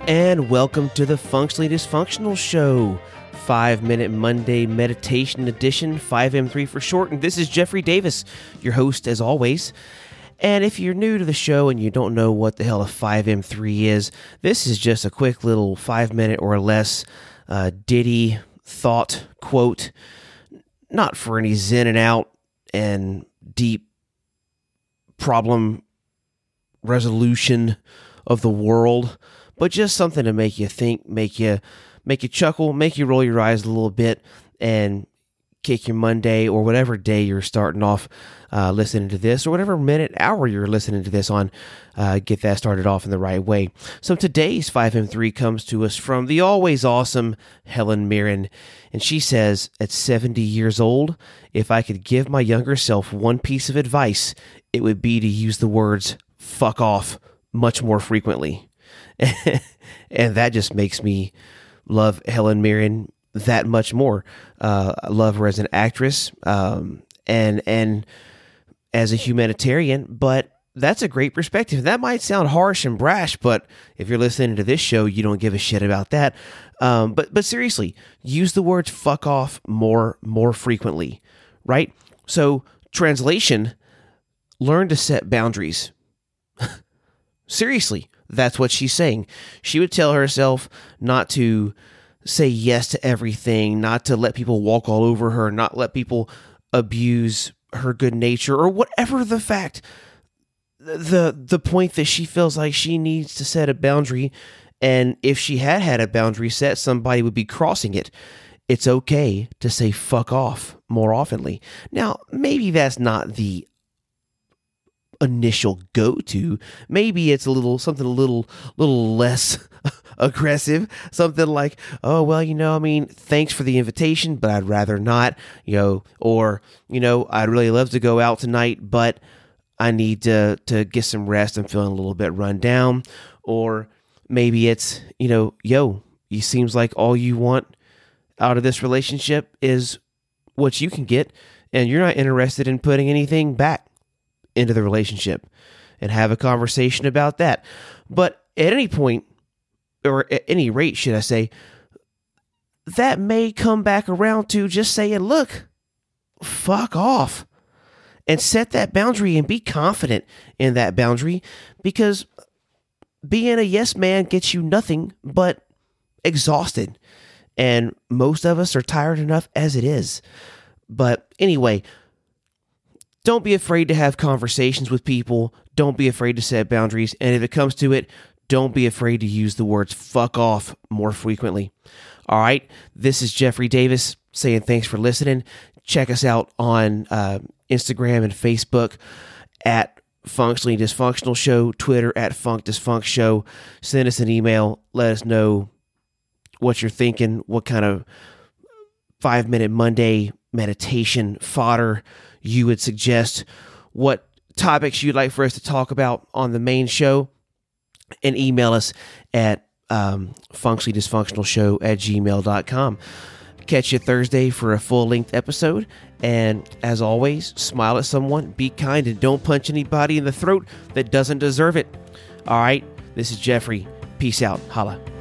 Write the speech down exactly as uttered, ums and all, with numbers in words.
And welcome to the Functionally Dysfunctional Show, five minute Monday Meditation Edition, five M three for short. And this is Jeffrey Davis, your host as always. And if you're new to the show and you don't know what the hell a five M three is, this is just a quick little five minute or less uh, ditty, thought, quote, not for any zen and out and deep problem resolution of the world, but just something to make you think, make you make you chuckle, make you roll your eyes a little bit, and kick your Monday or whatever day you're starting off uh, listening to this, or whatever minute, hour you're listening to this on, uh, get that started off in the right way. So today's five M three comes to us from the always awesome Helen Mirren, and she says, at seventy years old, if I could give my younger self one piece of advice, it would be to use the words, fuck off, much more frequently. And that just makes me love Helen Mirren that much more. Uh, I love her as an actress um, and and as a humanitarian, but that's a great perspective. That might sound harsh and brash, but if you're listening to this show, you don't give a shit about that. Um, but but seriously, use the words fuck off more more frequently, right? So translation, learn to set boundaries. Seriously, that's what she's saying. She would tell herself not to say yes to everything, not to let people walk all over her, not let people abuse her good nature, or whatever the fact, the the point that she feels like she needs to set a boundary, and if she had had a boundary set, somebody would be crossing it. It's okay to say fuck off more oftenly. Now, maybe that's not the initial go-to. Maybe it's a little something a little little less aggressive, something like, oh well, you know, I mean, thanks for the invitation, but I'd rather not, you know, or, you know, I'd really love to go out tonight, but I need to to get some rest. I'm feeling a little bit run down. Or maybe it's, you know, yo, it seems like all you want out of this relationship is what you can get, and you're not interested in putting anything back into the relationship, and have a conversation about that. But at any point, or at any rate, should I say, that may come back around to just saying, look, fuck off, and set that boundary and be confident in that boundary, because being a yes man gets you nothing but exhausted. And most of us are tired enough as it is. But anyway, don't be afraid to have conversations with people. Don't be afraid to set boundaries. And if it comes to it, don't be afraid to use the words fuck off more frequently. All right. This is Jeffrey Davis saying thanks for listening. Check us out on uh, Instagram and Facebook at Functionally Dysfunctional Show, Twitter at Funk Dysfunct Show. Send us an email. Let us know what you're thinking, what kind of five minute Monday meditation fodder you would suggest, what topics you'd like for us to talk about on the main show, and email us at um, functionally dysfunctional show at gmail dot com. Catch you Thursday for a full-length episode, and as always, smile at someone, be kind, and don't punch anybody in the throat that doesn't deserve it. All right, this is Jeffrey. Peace out. Holla.